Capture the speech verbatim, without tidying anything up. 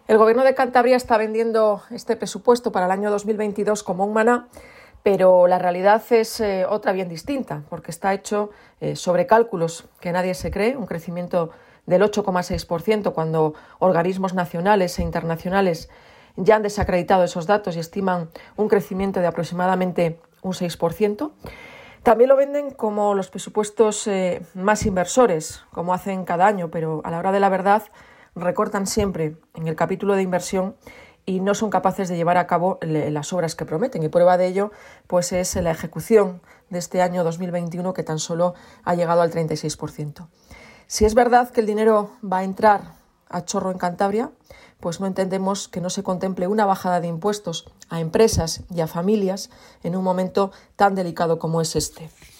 El Gobierno de Cantabria está vendiendo este presupuesto para el año dos mil veintidós como un maná, pero la realidad es eh, otra bien distinta, porque está hecho eh, sobre cálculos que nadie se cree, un crecimiento del ocho coma seis por ciento, cuando organismos nacionales e internacionales ya han desacreditado esos datos y estiman un crecimiento de aproximadamente un seis por ciento. También lo venden como los presupuestos eh, más inversores, como hacen cada año, pero a la hora de la verdad recortan siempre en el capítulo de inversión y no son capaces de llevar a cabo las obras que prometen. Y prueba de ello pues es la ejecución de este año dos mil veintiuno, que tan solo ha llegado al treinta y seis por ciento. Si es verdad que el dinero va a entrar a chorro en Cantabria, pues no entendemos que no se contemple una bajada de impuestos a empresas y a familias en un momento tan delicado como es este.